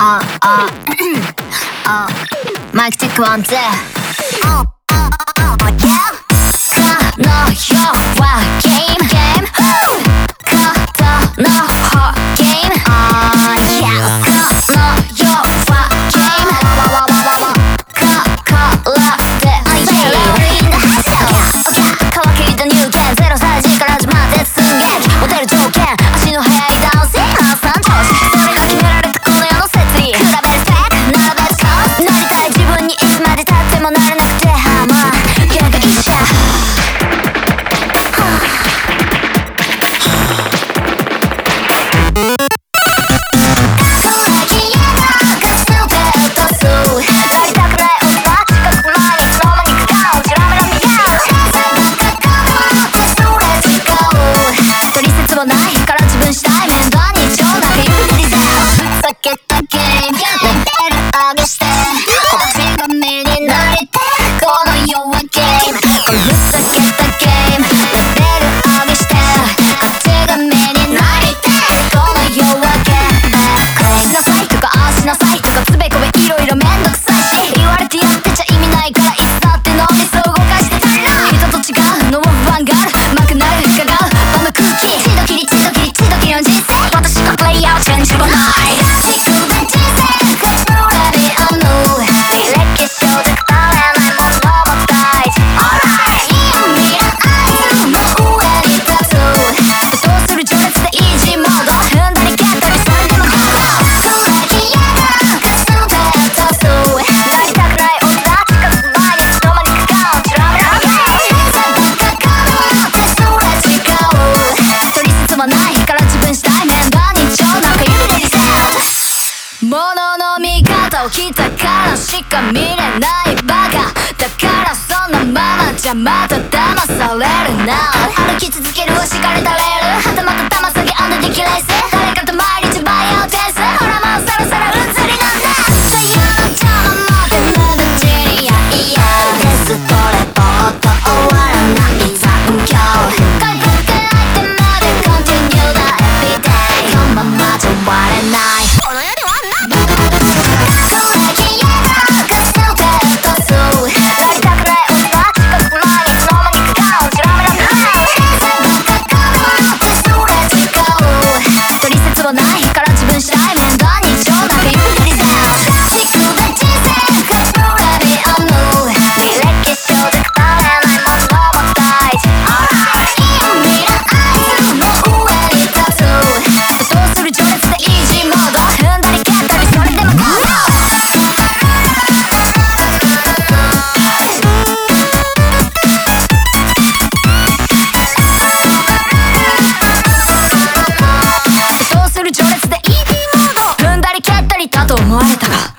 マイクチェックワンツー。彼女はゲームことの方ゲーム。彼女はゲーム心で愛してる。乾きた入券0歳児から始まって寸劇。モテる条件足の速い男性発散調子。それが決められたこの世の摂理。比べるスペック並べるコース。なりたい自分にいつまで経ってもなれなくてまあ逆一緒。ないから自分したい面倒に超なく有利さ。避けたゲームレベル上げして星が目になりてこの世はゲーム。ふざけたゲームレベル上げして星が目になりてこの世はゲーム。これしなさいとかああしなさいとかつべこべいろいろめんどくさいし言われてやってちゃ意味ないからいつだって脳みそ動かしてたいな。人と違うのも不安がある甘くなる伺う場の空気。一度きりの人生私がプレイヤーチェンジもない。物の見方を来たからしか見れないバカだからそのままじゃまた騙されるな。歩き続ける敷かれたレールはたまた玉下げアンドディキレース。誰かと毎日バイオテストほらもうそろそろうんずりなんだ。そういうちょまで無駄ちにやいやテストレポート終わらない残業。回復アイテムでコンティニューなエビデイこのままじゃ終われない。この世にはないから自分したい面倒に超なく有利さ。履歴書で語れないものも大事。意味の合図の上に立つそうする序列でイージーモード踏んだり蹴ったりそれでもゴー。序列でイージーモード踏んだり蹴ったりだと思われたが